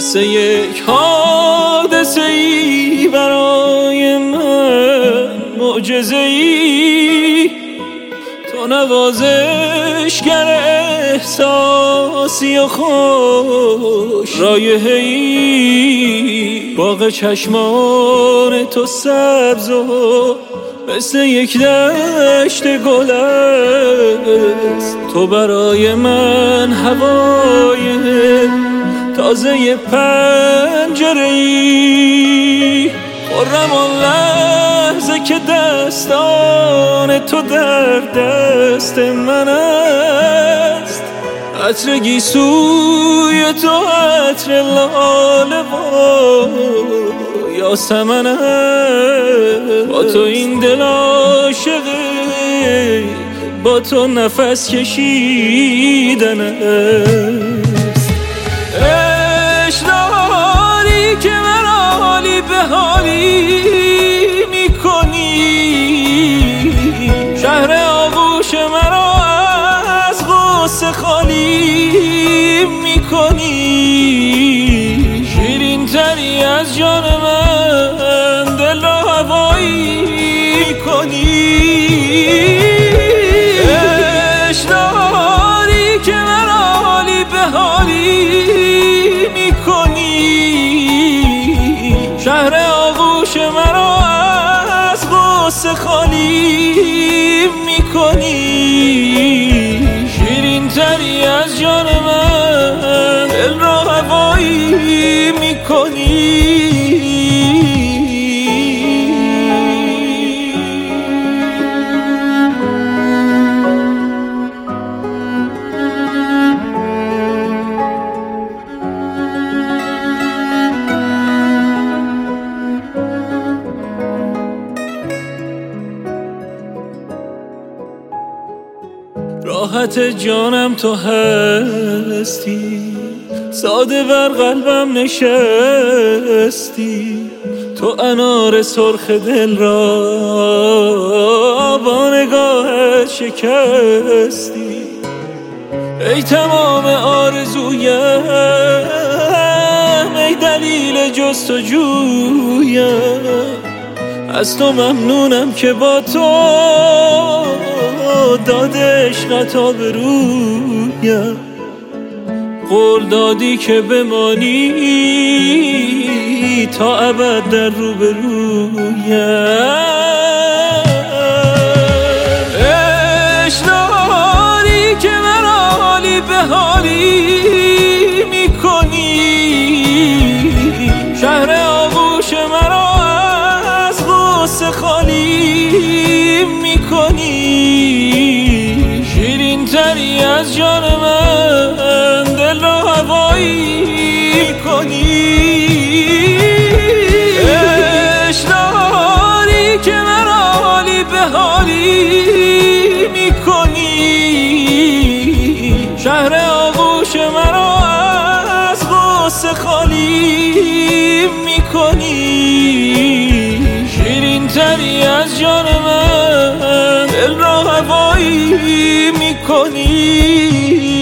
مثل یک حادثه ای برای من معجزه‌ای، تو نوازشگر احساسی و خوش رایحه‌ای، باغ چشمان تو سبز و مثل یک دشت گل است، تو برای من هوای تازه پنجره‌ای، خرم آن لحظه که دستان تو در دست من است، عطر گیسوی تو عطر لاله و یاسمن است، با تو این دل عاشقه، با تو نفس کشیدن است. عشق داری که من حالی به حالی میکنی، شهر آغوش مرا از غصه خالی میکنی، شیرین تری از جان من دل را هوایی کنی. عشق داری که من حالی به حالی میکنی، شهر آغوش مرا از غصه خالی میکنی، شیرین تری از جان من دل را هوایی میکنی. راحت جانم تو هستی، ساده بر قلبم نشستی، تو انار سرخ دل را با نگاهت شکستی، ای تمام آرزویم، ای دلیل جستجویم، از تو ممنونم که با تو داد عشقت آبرویم، قول دادی که بمانی تا ابد در روبرویم. عشق داری که من حالی به حالی میکنی، شهر آغوش مرا از غصه خالی میکنی، شیرین تری از جان من دل را هوایی کنی. عشق داری که من حالی به حالی میکنی، شهر آغوش مرا از غصه خالی میکنی، شیرین تری از جان من دل را هوایی میکنی.